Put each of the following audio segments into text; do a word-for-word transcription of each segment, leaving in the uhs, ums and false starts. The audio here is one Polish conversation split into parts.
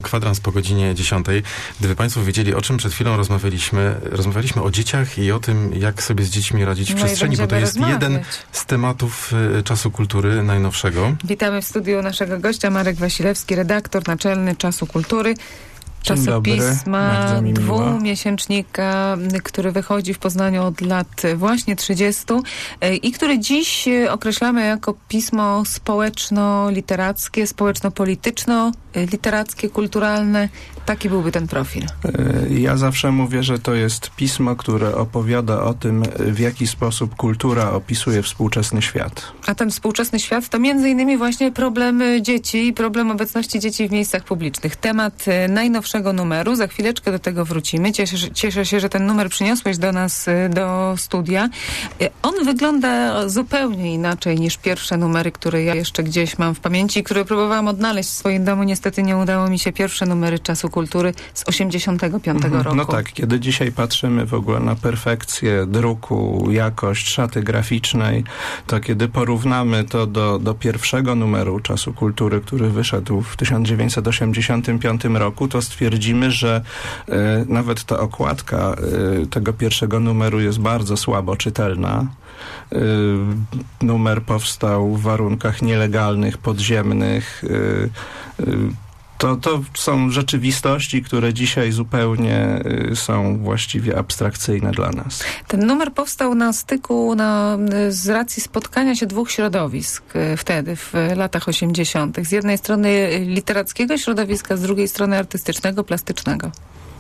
kwadrans po godzinie dziesiątej. Gdyby Państwo wiedzieli, o czym przed chwilą rozmawialiśmy, rozmawialiśmy o dzieciach i o tym, jak sobie z dziećmi radzić w no przestrzeni, bo to jest rozmawiać. jeden z tematów y, Czasu Kultury najnowszego. Witamy w studiu naszego gościa, Marek Wasilewski, redaktor naczelny Czasu Kultury. Czasopisma dwumiesięcznika, który wychodzi w Poznaniu od lat właśnie trzydziestu i który dziś określamy jako pismo społeczno-literackie, społeczno-polityczno-literackie, kulturalne. Taki byłby ten profil. Ja zawsze mówię, że to jest pismo, które opowiada o tym, w jaki sposób kultura opisuje współczesny świat. A ten współczesny świat to między innymi właśnie problem dzieci i problem obecności dzieci w miejscach publicznych. Temat najnowszego numeru. Za chwileczkę do tego wrócimy. Cieszę, cieszę się, że ten numer przyniosłeś do nas, do studia. On wygląda zupełnie inaczej niż pierwsze numery, które ja jeszcze gdzieś mam w pamięci, które próbowałam odnaleźć w swoim domu. Niestety nie udało mi się. Pierwsze numery Czasu Kultury z osiemdziesiątego piątego Mhm. roku. No tak, kiedy dzisiaj patrzymy w ogóle na perfekcję druku, jakość szaty graficznej, to kiedy porównamy to do, do pierwszego numeru Czasu Kultury, który wyszedł w tysiąc dziewięćset osiemdziesiątym piątym roku, to stwierdzimy, że y, nawet ta okładka y, tego pierwszego numeru jest bardzo słabo czytelna. Y, numer powstał w warunkach nielegalnych, podziemnych. Y, y, To, to są rzeczywistości, które dzisiaj zupełnie y, są właściwie abstrakcyjne dla nas. Ten numer powstał na styku na, z racji spotkania się dwóch środowisk y, wtedy, w latach osiemdziesiątych. Z jednej strony literackiego środowiska, z drugiej strony artystycznego, plastycznego.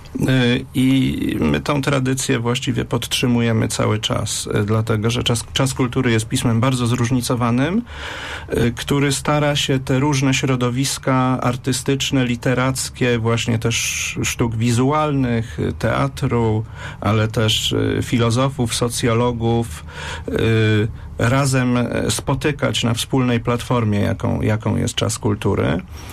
I my tą tradycję właściwie podtrzymujemy cały czas, dlatego że Czas, Czas Kultury jest pismem bardzo zróżnicowanym, który stara się te różne środowiska artystyczne, literackie, właśnie też sztuk wizualnych, teatru, ale też filozofów, socjologów, razem spotykać na wspólnej platformie, jaką, jaką jest Czas Kultury.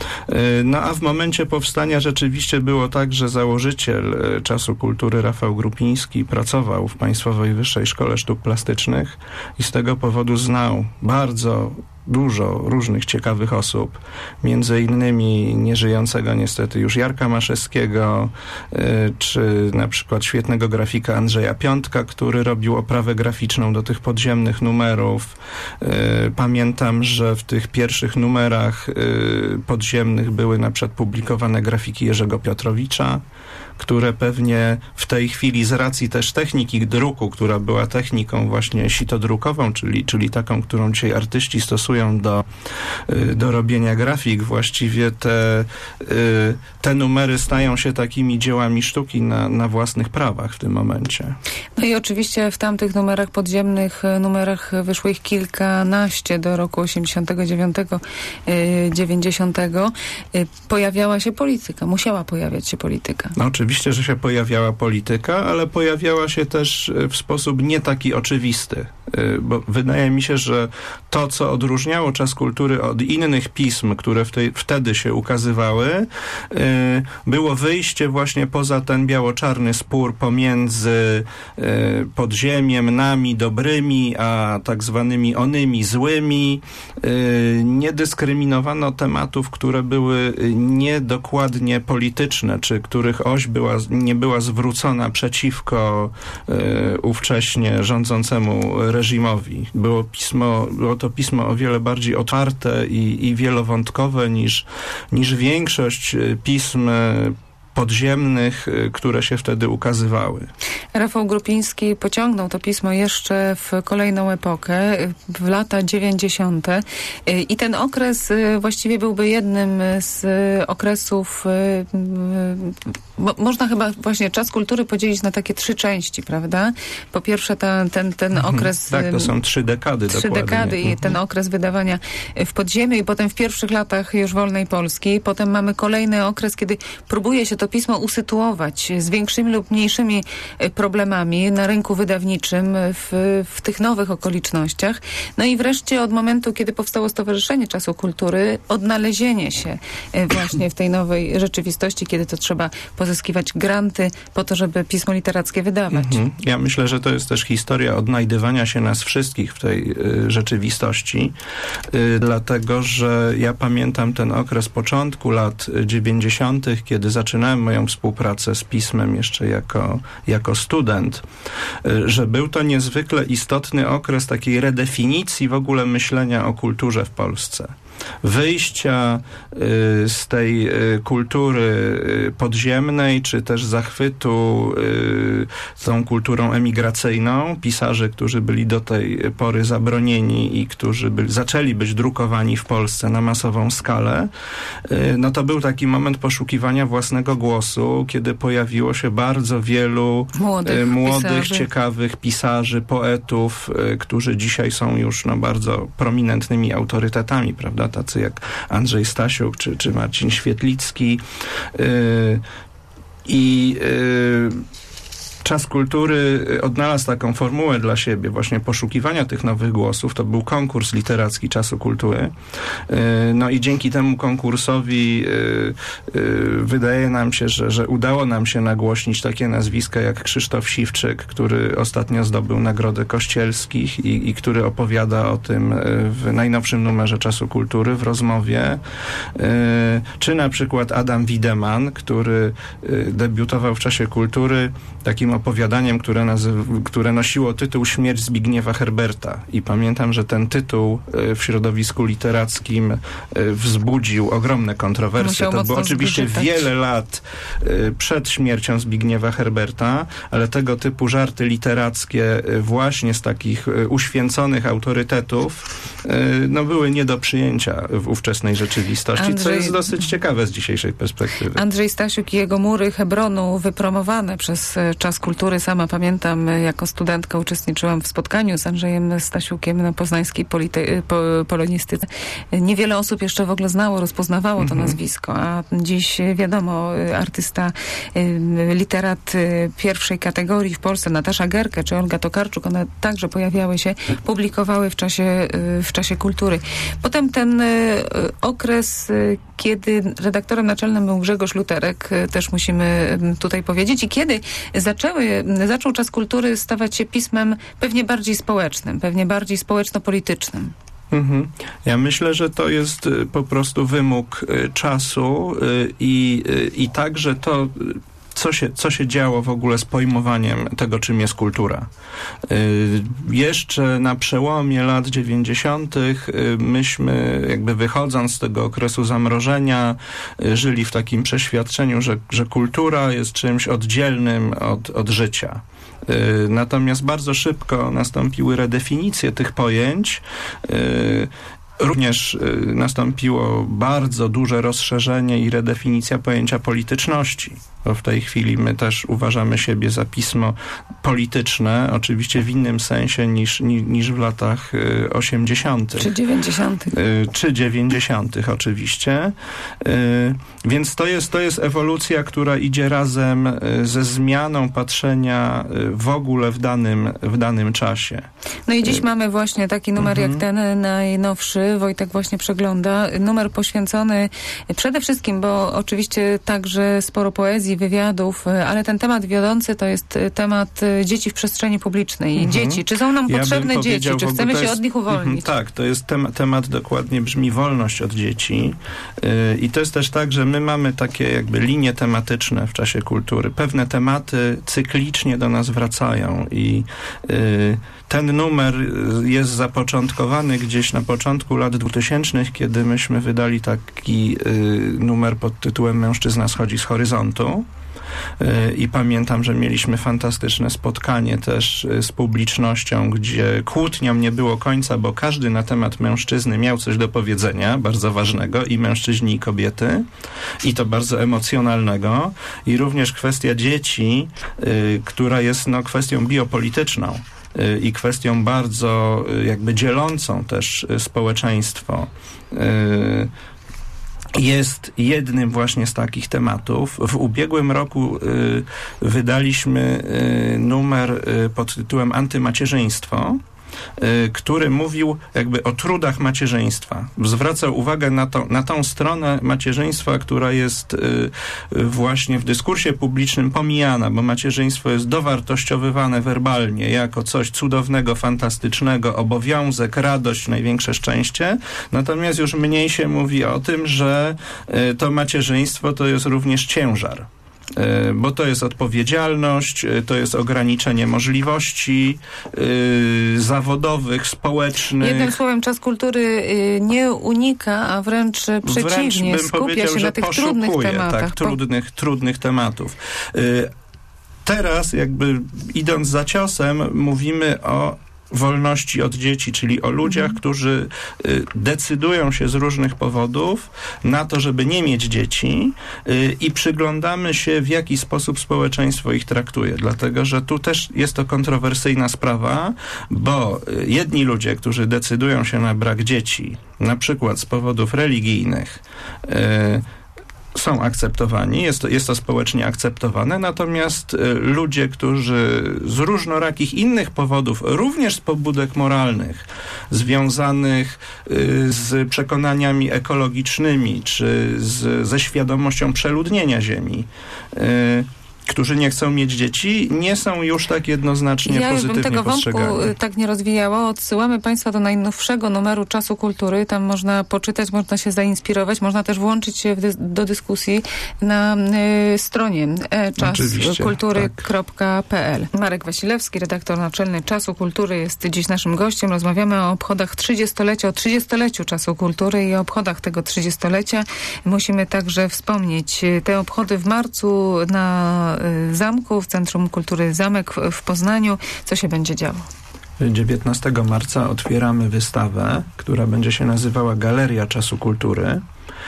No a w momencie powstania rzeczywiście było tak, że założyciel Czasu Kultury, Rafał Grupiński, pracował w Państwowej Wyższej Szkole Sztuk Plastycznych i z tego powodu znał bardzo dużo różnych ciekawych osób, między innymi nieżyjącego niestety już Jarka Maszewskiego, y, czy na przykład świetnego grafika Andrzeja Piątka, który robił oprawę graficzną do tych podziemnych numerów. Y, pamiętam, że w tych pierwszych numerach y, podziemnych były na przykład publikowane grafiki Jerzego Piotrowicza, które pewnie w tej chwili z racji też techniki druku, która była techniką właśnie sitodrukową, czyli, czyli taką, którą dzisiaj artyści stosują do, do robienia grafik, właściwie te, te numery stają się takimi dziełami sztuki na, na własnych prawach w tym momencie. No i oczywiście w tamtych numerach, podziemnych numerach wyszło ich kilkanaście do roku osiemdziesiątego dziewiątego, dziewięćdziesiątego. Pojawiała się polityka, musiała pojawiać się polityka. No oczywiście, że się pojawiała polityka, ale pojawiała się też w sposób nie taki oczywisty, bo wydaje mi się, że to, co odróżniało Czas Kultury od innych pism, które w tej, wtedy się ukazywały, było wyjście właśnie poza ten biało-czarny spór pomiędzy podziemiem, nami dobrymi, a tak zwanymi onymi złymi. Nie dyskryminowano tematów, które były niedokładnie polityczne, czy których oś była, nie była zwrócona przeciwko y, ówcześnie rządzącemu reżimowi. Było pismo, było to pismo o wiele bardziej otwarte i, i wielowątkowe niż, niż większość pism podziemnych, które się wtedy ukazywały. Rafał Grupiński pociągnął to pismo jeszcze w kolejną epokę, w lata dziewięćdziesiąte. I ten okres właściwie byłby jednym z okresów, mo, można chyba właśnie Czas Kultury podzielić na takie trzy części, prawda? Po pierwsze ta, ten, ten okres... Tak, to są trzy dekady Trzy dokładnie. dekady i ten okres wydawania w podziemiu i potem w pierwszych latach już wolnej Polski. Potem mamy kolejny okres, kiedy próbuje się to to pismo usytuować z większymi lub mniejszymi problemami na rynku wydawniczym w, w tych nowych okolicznościach. No i wreszcie od momentu, kiedy powstało Stowarzyszenie Czasu Kultury, odnalezienie się właśnie w tej nowej rzeczywistości, kiedy to trzeba pozyskiwać granty po to, żeby pismo literackie wydawać. Mhm. Ja myślę, że to jest też historia odnajdywania się nas wszystkich w tej y, rzeczywistości, y, dlatego, że ja pamiętam ten okres początku lat dziewięćdziesiątych, kiedy zaczynałem moją współpracę z pismem jeszcze jako, jako student, y, że był to niezwykle istotny okres takiej redefinicji w ogóle myślenia o kulturze w Polsce. Wyjścia y, z tej y, kultury y, podziemnej, czy też zachwytu y, tą kulturą emigracyjną. Pisarzy, którzy byli do tej pory zabronieni i którzy byli, zaczęli być drukowani w Polsce na masową skalę, y, no to był taki moment poszukiwania własnego głosu, kiedy pojawiło się bardzo wielu młodych, y, młodych pisarzy. ciekawych pisarzy, poetów, y, którzy dzisiaj są już no, bardzo prominentnymi autorytetami, prawda? Tacy jak Andrzej Stasiuk czy, czy Marcin Świetlicki. Yy, I yy, Czas Kultury odnalazł taką formułę dla siebie właśnie poszukiwania tych nowych głosów. To był konkurs literacki Czasu Kultury. No i dzięki temu konkursowi wydaje nam się, że, że udało nam się nagłośnić takie nazwiska jak Krzysztof Siwczyk, który ostatnio zdobył Nagrodę Kościelskich i, i który opowiada o tym w najnowszym numerze Czasu Kultury w rozmowie. Czy na przykład Adam Wiedemann, który debiutował w Czasie Kultury takim opowiadaniem, które, nazyw- które nosiło tytuł Śmierć Zbigniewa Herberta. I pamiętam, że ten tytuł w środowisku literackim wzbudził ogromne kontrowersje. Musiał to było oczywiście zgrzytać. wiele lat przed śmiercią Zbigniewa Herberta, ale tego typu żarty literackie właśnie z takich uświęconych autorytetów no były nie do przyjęcia w ówczesnej rzeczywistości, Andrzej... co jest dosyć ciekawe z dzisiejszej perspektywy. Andrzej Stasiuk i jego Mury Hebronu wypromowane przez Czas Kultury. Sama pamiętam, jako studentka uczestniczyłam w spotkaniu z Andrzejem Stasiukiem na poznańskiej polite- po, polonistyce. Niewiele osób jeszcze w ogóle znało, rozpoznawało to Mhm. nazwisko, a dziś wiadomo, artysta, literat pierwszej kategorii w Polsce, Natasza Gerke czy Olga Tokarczuk, one także pojawiały się, publikowały w czasie, w czasie kultury. Potem ten okres, kiedy redaktorem naczelnym był Grzegorz Luterek, też musimy tutaj powiedzieć, i kiedy zaczęły, zaczął Czas Kultury stawać się pismem pewnie bardziej społecznym, pewnie bardziej społeczno-politycznym. Mhm. Ja myślę, że to jest y, po prostu wymóg y, czasu y, i, y, i także to, co się, co się działo w ogóle z pojmowaniem tego, czym jest kultura. Y, jeszcze na przełomie lat dziewięćdziesiątych y, myśmy jakby wychodząc z tego okresu zamrożenia y, żyli w takim przeświadczeniu, że, że kultura jest czymś oddzielnym od, od życia. Natomiast bardzo szybko nastąpiły redefinicje tych pojęć. Również nastąpiło bardzo duże rozszerzenie i redefinicja pojęcia polityczności. Bo w tej chwili my też uważamy siebie za pismo polityczne, oczywiście w innym sensie niż, ni, niż w latach osiemdziesiątych. Czy dziewięćdziesiątych. Czy dziewięćdziesiątych oczywiście. Więc to jest, to jest ewolucja, która idzie razem ze zmianą patrzenia w ogóle w danym, w danym czasie. No i dziś mamy właśnie taki numer Mhm. jak ten najnowszy. Wojtek właśnie przegląda. Numer poświęcony przede wszystkim, bo oczywiście także sporo poezji, wywiadów, ale ten temat wiodący to jest temat dzieci w przestrzeni publicznej. Mhm. Dzieci. Czy są nam Ja potrzebne bym dzieci? powiedział, Czy w ogóle chcemy to się jest- od nich uwolnić? Mhm, tak, to jest tem- temat dokładnie brzmi wolność od dzieci. Yy, I to jest też tak, że my mamy takie jakby linie tematyczne w Czasie Kultury. Pewne tematy cyklicznie do nas wracają i yy, ten numer jest zapoczątkowany gdzieś na początku lat dwutysięcznych, kiedy myśmy wydali taki yy, numer pod tytułem Mężczyzna schodzi z horyzontu. I pamiętam, że mieliśmy fantastyczne spotkanie też z publicznością, gdzie kłótniom nie było końca, bo każdy na temat mężczyzny miał coś do powiedzenia, bardzo ważnego, i mężczyźni, i kobiety, i to bardzo emocjonalnego, i również kwestia dzieci, y, która jest no, kwestią biopolityczną y, i kwestią bardzo y, jakby dzielącą też y, społeczeństwo. Y, jest jednym właśnie z takich tematów. W ubiegłym roku y, wydaliśmy y, numer y, pod tytułem Antymacierzyństwo, y, który mówił jakby o trudach macierzyństwa. Zwracał uwagę na, to, na tą stronę macierzyństwa, która jest y, y, właśnie w dyskursie publicznym pomijana, bo macierzyństwo jest dowartościowywane werbalnie jako coś cudownego, fantastycznego, obowiązek, radość, największe szczęście. Natomiast już mniej się mówi o tym, że y, to macierzyństwo to jest również ciężar. Bo to jest odpowiedzialność, to jest ograniczenie możliwości yy, zawodowych, społecznych. Jednym słowem, Czas Kultury yy, nie unika, a wręcz przeciwnie, wręcz bym skupia powiedział, się że na tych poszukuje, trudnych tematach. Tak, trudnych, trudnych tematów. Yy, teraz jakby idąc za ciosem mówimy o wolności od dzieci, czyli o ludziach, mhm. którzy y, decydują się z różnych powodów na to, żeby nie mieć dzieci y, i przyglądamy się, w jaki sposób społeczeństwo ich traktuje. Dlatego, że tu też jest to kontrowersyjna sprawa, bo y, jedni ludzie, którzy decydują się na brak dzieci, na przykład z powodów religijnych, y, są akceptowani, jest to, jest to społecznie akceptowane, natomiast y, ludzie, którzy z różnorakich innych powodów, również z pobudek moralnych, związanych y, z przekonaniami ekologicznymi, czy z, ze świadomością przeludnienia Ziemi, y, którzy nie chcą mieć dzieci, nie są już tak jednoznacznie ja pozytywnie postrzegani. Ja bym tego postrzegani. wątku tak nie rozwijała. Odsyłamy Państwa do najnowszego numeru Czasu Kultury. Tam można poczytać, można się zainspirować, można też włączyć się w dy- do dyskusji na y, stronie e czas kultury kropka p l. Tak. Marek Wasilewski, redaktor naczelny Czasu Kultury, jest dziś naszym gościem. Rozmawiamy o obchodach trzydziestolecia, o trzydziestoleciu Czasu Kultury i o obchodach tego trzydziestolecia. Musimy także wspomnieć te obchody w marcu na zamku, w Centrum Kultury Zamek w Poznaniu. Co się będzie działo? dziewiętnastego marca otwieramy wystawę, która będzie się nazywała Galeria Czasu Kultury.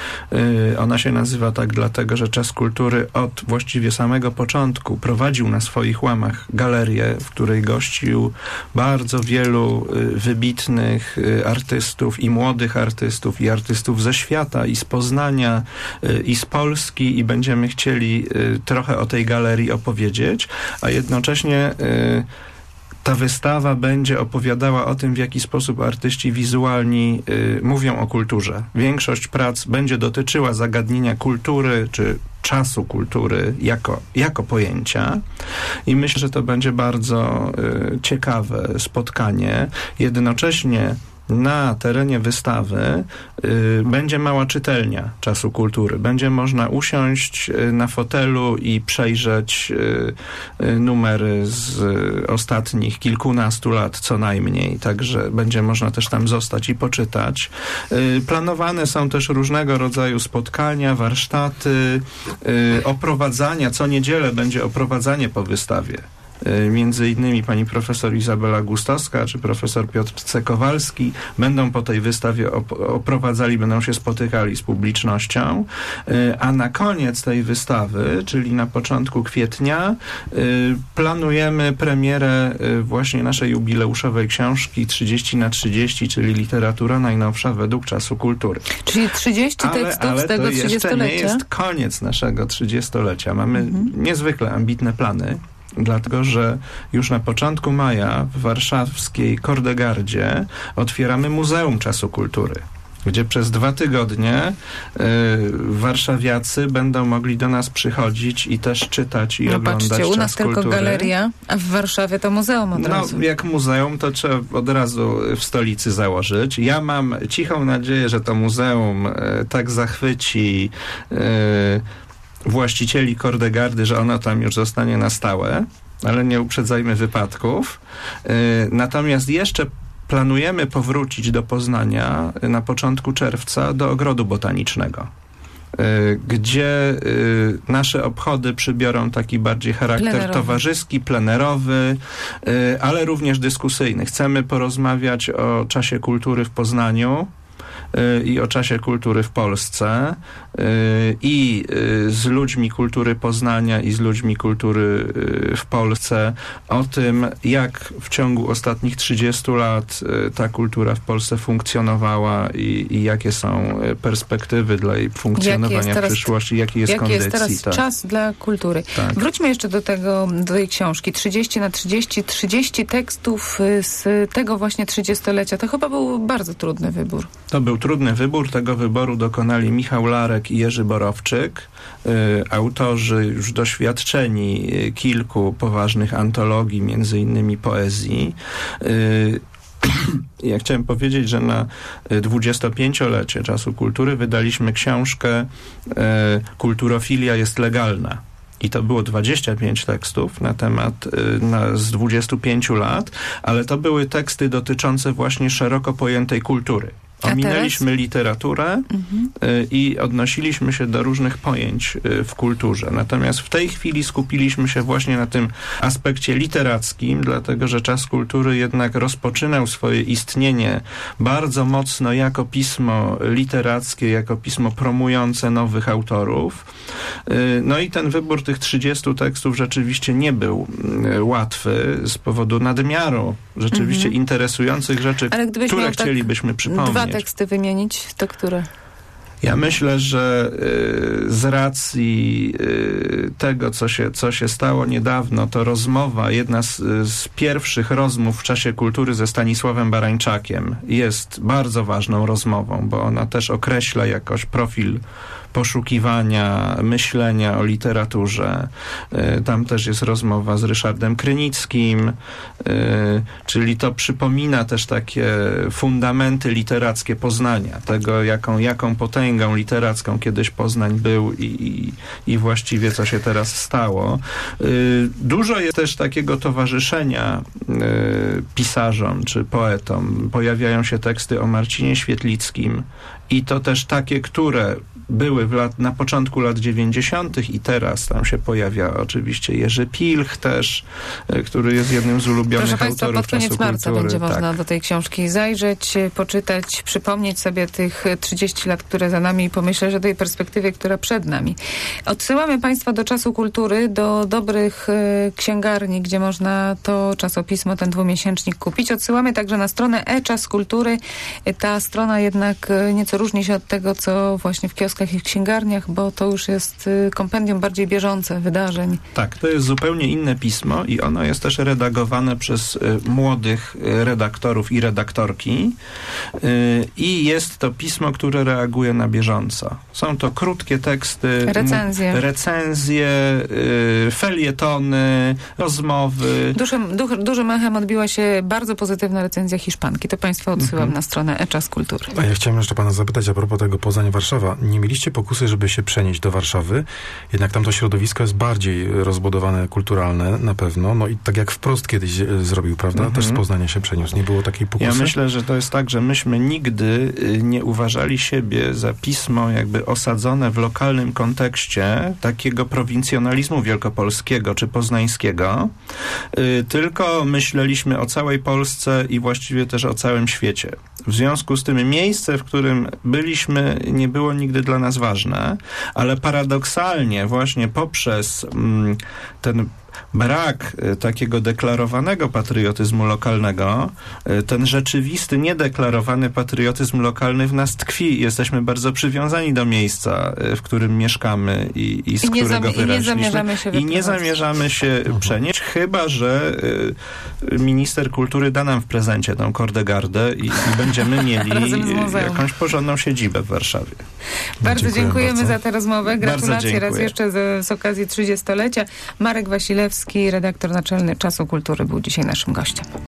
Yy, ona się nazywa tak dlatego, że Czas Kultury od właściwie samego początku prowadził na swoich łamach galerię, w której gościł bardzo wielu yy, wybitnych yy, artystów i młodych artystów i artystów ze świata i z Poznania yy, i z Polski i będziemy chcieli yy, trochę o tej galerii opowiedzieć, a jednocześnie yy, ta wystawa będzie opowiadała o tym, w jaki sposób artyści wizualni y, mówią o kulturze. Większość prac będzie dotyczyła zagadnienia kultury, czy czasu kultury jako, jako pojęcia i myślę, że to będzie bardzo y, ciekawe spotkanie. Jednocześnie na terenie wystawy y, będzie mała czytelnia Czasu Kultury. Będzie można usiąść y, na fotelu i przejrzeć y, y, numery z y, ostatnich kilkunastu lat co najmniej. Także będzie można też tam zostać i poczytać. Y, planowane są też różnego rodzaju spotkania, warsztaty, y, oprowadzania. Co niedzielę będzie oprowadzanie po wystawie. Między innymi pani profesor Izabela Gustowska czy profesor Piotr C. Kowalski będą po tej wystawie op- oprowadzali, będą się spotykali z publicznością, a na koniec tej wystawy, czyli na początku kwietnia, planujemy premierę właśnie naszej jubileuszowej książki trzydzieści na trzydzieści, czyli literatura najnowsza według Czasu Kultury. Czyli trzydzieści ale, tekstów ale z tego trzydziestolecia? Ale to jeszcze nie jest koniec naszego trzydziestolecia. Mamy mhm. niezwykle ambitne plany. Dlatego, że już na początku maja w warszawskiej Kordegardzie otwieramy Muzeum Czasu Kultury, gdzie przez dwa tygodnie y, warszawiacy będą mogli do nas przychodzić i też czytać i no oglądać patrzcie, u nas Czas tylko Kultury. Galeria, a w Warszawie to muzeum od no, razu. Jak muzeum, to trzeba od razu w stolicy założyć. Ja mam cichą nadzieję, że to muzeum y, tak zachwyci y, właścicieli Kordegardy, że ono tam już zostanie na stałe, ale nie uprzedzajmy wypadków. Yy, natomiast jeszcze planujemy powrócić do Poznania na początku czerwca do Ogrodu Botanicznego, yy, gdzie yy, nasze obchody przybiorą taki bardziej charakter plenerowy. towarzyski, plenerowy, yy, ale również dyskusyjny. Chcemy porozmawiać o czasie kultury w Poznaniu, i o czasie kultury w Polsce i z ludźmi kultury Poznania i z ludźmi kultury w Polsce o tym, jak w ciągu ostatnich trzydziestu lat ta kultura w Polsce funkcjonowała i, i jakie są perspektywy dla jej funkcjonowania w przyszłości, jaki jest jaki kondycji. jest teraz tak. czas dla kultury. Tak. Wróćmy jeszcze do tego, do tej książki. trzydzieści na trzydzieści, trzydzieści tekstów z tego właśnie trzydziestolecia. To chyba był bardzo trudny wybór. To był trudny wybór. Tego wyboru dokonali Michał Larek i Jerzy Borowczyk, y, autorzy już doświadczeni kilku poważnych antologii, między innymi poezji. Y, Ja chciałem powiedzieć, że na dwudziestopięciolecie Czasu Kultury wydaliśmy książkę e, Kulturofilia jest legalna. I to było dwadzieścia pięć tekstów na temat y, na, z dwudziestu pięciu lat, ale to były teksty dotyczące właśnie szeroko pojętej kultury. Ominęliśmy literaturę mhm. y, i odnosiliśmy się do różnych pojęć y, w kulturze. Natomiast w tej chwili skupiliśmy się właśnie na tym aspekcie literackim, dlatego że Czas Kultury jednak rozpoczynał swoje istnienie bardzo mocno jako pismo literackie, jako pismo promujące nowych autorów. Y, no i ten wybór tych trzydziestu tekstów rzeczywiście nie był y, łatwy z powodu nadmiaru rzeczywiście mhm. interesujących rzeczy, które chcielibyśmy przypomnieć. Dwa teksty wymienić, to które? Ja myślę, że y, z racji y, tego, co się, co się stało niedawno, to rozmowa, jedna z, z pierwszych rozmów w Czasie Kultury ze Stanisławem Barańczakiem jest bardzo ważną rozmową, bo ona też określa jakoś profil poszukiwania, myślenia o literaturze. Y, tam też jest rozmowa z Ryszardem Krynickim, y, czyli to przypomina też takie fundamenty literackie Poznania, tego jaką, jaką potęgą literacką kiedyś Poznań był i, i, i właściwie co się teraz stało. Y, dużo jest też takiego towarzyszenia y, pisarzom czy poetom. Pojawiają się teksty o Marcinie Świetlickim i to też takie, które były w lat, na początku lat dziewięćdziesiątych i teraz tam się pojawia oczywiście Jerzy Pilch też, który jest jednym z ulubionych Proszę autorów Państwa, pod koniec marca kultury. będzie tak. można do tej książki zajrzeć, poczytać, przypomnieć sobie tych trzydzieści lat, które za nami i pomyśleć o tej perspektywie, która przed nami. Odsyłamy Państwa do Czasu Kultury, do dobrych y, księgarni, gdzie można to czasopismo, ten dwumiesięcznik kupić. Odsyłamy także na stronę e-Czas Kultury. Ta strona jednak y, nieco różni się od tego, co właśnie w kioskach i w księgarniach, bo to już jest kompendium bardziej bieżące wydarzeń. Tak, to jest zupełnie inne pismo i ono jest też redagowane przez y, młodych y, redaktorów i redaktorki y, i jest to pismo, które reaguje na bieżąco. Są to krótkie teksty, recenzje, m- recenzje y, felietony, rozmowy. Dużym, duch, dużym echem odbiła się bardzo pozytywna recenzja Hiszpanki. To Państwa odsyłam mhm. na stronę e-Czas Kultury. A ja chciałem jeszcze Pana zapytać a propos tego Poznań-Warszawa. Nie mieliście pokusy, żeby się przenieść do Warszawy? Jednak tam to środowisko jest bardziej rozbudowane, kulturalne na pewno. No i tak jak Wprost kiedyś zrobił, prawda? Mhm. Też z Poznania się przeniósł. Nie było takiej pokusy? Ja myślę, że to jest tak, że myśmy nigdy nie uważali siebie za pismo jakby osadzone w lokalnym kontekście takiego prowincjonalizmu wielkopolskiego czy poznańskiego, y, tylko myśleliśmy o całej Polsce i właściwie też o całym świecie. W związku z tym miejsce, w którym byliśmy, nie było nigdy dla nas ważne, ale paradoksalnie właśnie poprzez mm, ten brak y, takiego deklarowanego patriotyzmu lokalnego, y, ten rzeczywisty, niedeklarowany patriotyzm lokalny w nas tkwi. Jesteśmy bardzo przywiązani do miejsca, y, w którym mieszkamy i, i z I nie którego zam- wyrośliśmy. I nie zamierzamy się I nie zamierzamy się przenieść, chyba że y, minister kultury da nam w prezencie tą Kordegardę i, i będziemy mieli jakąś porządną siedzibę w Warszawie. Bardzo Dziękuję dziękujemy bardzo. za tę rozmowę. Gratulacje raz jeszcze z, z okazji trzydziestolecia. Marek Wasilewski, redaktor naczelny Czasu Kultury, był dzisiaj naszym gościem.